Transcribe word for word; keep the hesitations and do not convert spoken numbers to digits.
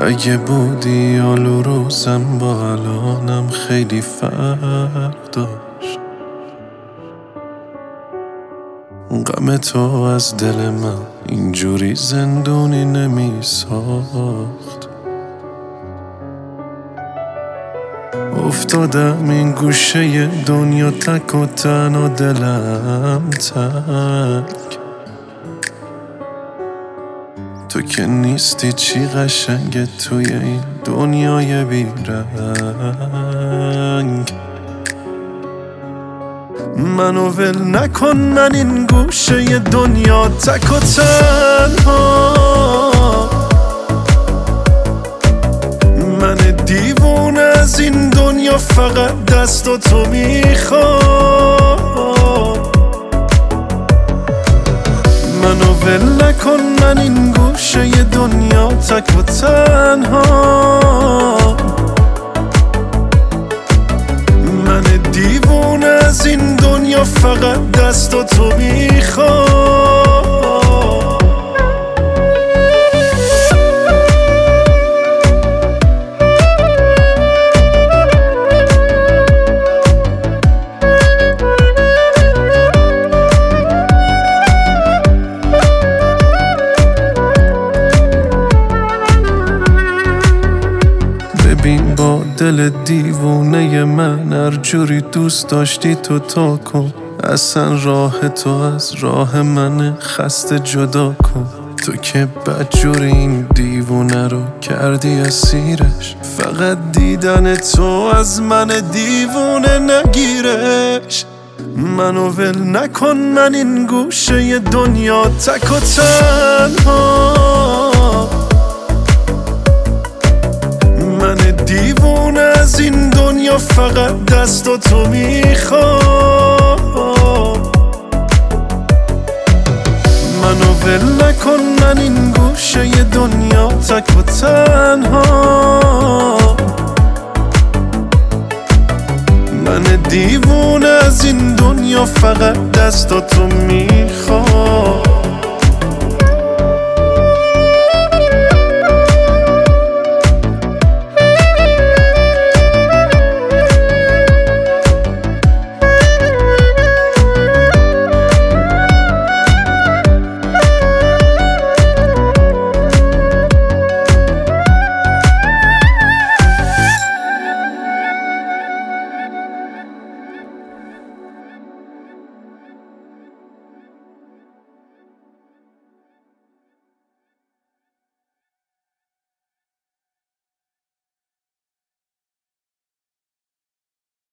اگه بودی آلو روزم با الانم خیلی فرق داشت. غم تو از دل من اینجوری زندونی نمی ساخت. افتادم این گوشه دنیا تک و تنها دلم تک. تو که نیستی چی قشنگه توی این دنیای بیرنگ. منو ول نکن، من این گوشه دنیا تک و تنها. من دیوونه از این دنیا فقط دست و تو میخوام. منو ول نکن، من این گوشه دنیا تک و تنها. من دیوونه از این دنیا فقط دست و تو میخوام. ببین با دل دیوونه من هر جوری دوست داشتی تو تا کن. اصلا راه تو از راه من خسته جدا کن. تو که بدجوری این دیوونه رو کردی اسیرش. فقط دیدن تو از من دیوونه نگیرش. منو ول نکن، من این گوشه دنیا تک و تنها. من دیوونه از این دنیا فقط دست و تو میخوام. منو ول نکن، من این گوشه دنیا تک و تنها. من دیوونه از این دنیا فقط دست و تو میخوام.